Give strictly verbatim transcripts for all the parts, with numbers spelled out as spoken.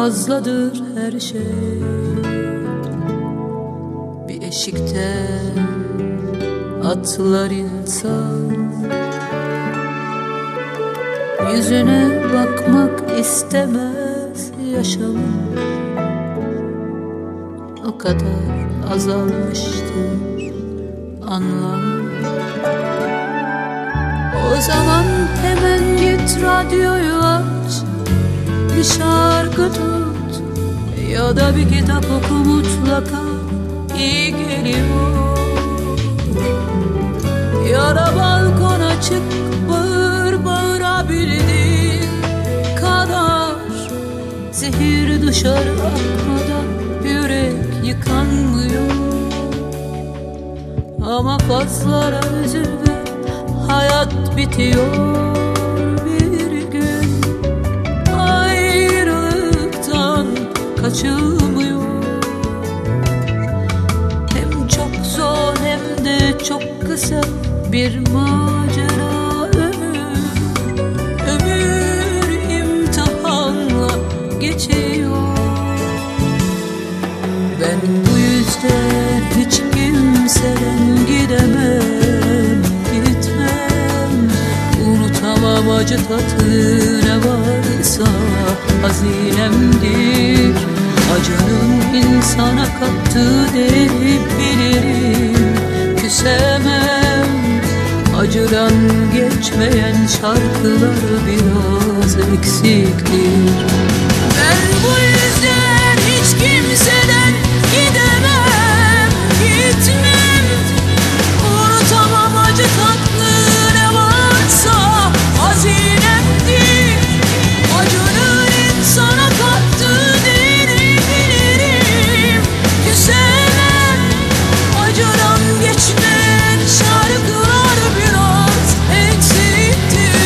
fazladır her şey. Bir eşikte atlar insan, yüzüne bakmak istemez yaşamın. O kadar azalmıştır anlam. O zaman hemen git radyoyu aç, bir şarkı tut ya da bir kitap oku, mutlaka iyi geliyor. Ya da balkona çık, bağır bağırabildiğin kadar. Zehir dışarı akmadan yürek yıkanmıyor. Ama fazlara üzülme, hayat bitiyor bir gün. Ayrılıktan kaçılmıyor. Hem çok zor hem de çok kısa bir macera ömür. Ömür imtihanla geçiyor. Ben bu yüzden hiç kimseden gidemem, gitmem. Unutamam acı tatlı, ne varsa hazinemdir. Acının insana kattığı değeri bilirim. Küsemem, acıdan geçmeyen şarkılar biraz eksiktir. Ben bu yüzden hiç kimseden gidemem, gitmem. Unutamam acı tatlı, ne varsa hazinemdir. Acının insana kattığı değeri bilirim. Küsemem, acıdan geçmeyen şarkılar biraz eksiktir.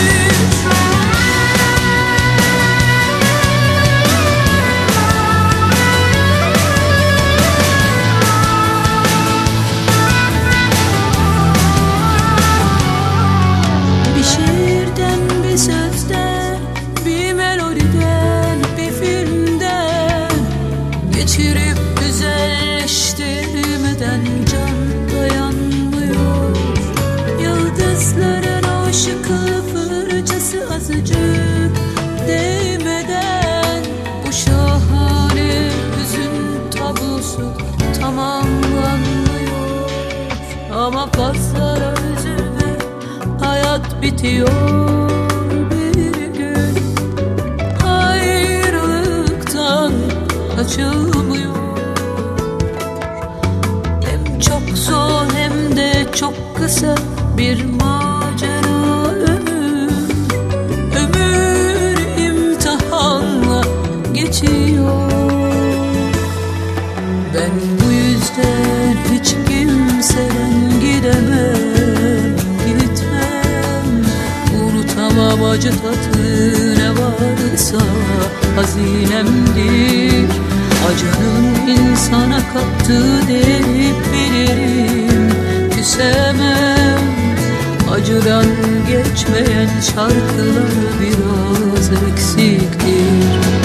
Bir şiirden, bir sözden, bir melodiden, bir filmden geçirip güzelleştirmeden can dayanmıyor. Yıldızların o şıklı fırçası azıcık değmeden bu şahane hüzün tablosu tamamlanmıyor. Ama fazla üzülme, hayat bitiyor bir gün. Ayrılıktan kaçılmıyor. Hem çok zor hem de çok kısa bir macera ömür. Ömür imtihanla geçiyor. Ben bu yüzden hiç kimseden gidemem, gitmem. Unutamam acı tatlı, ne varsa hazinemdir. Acının insana kattığı değeri bilirim. Küsemem, acıdan geçmeyen şarkılar biraz eksiktir.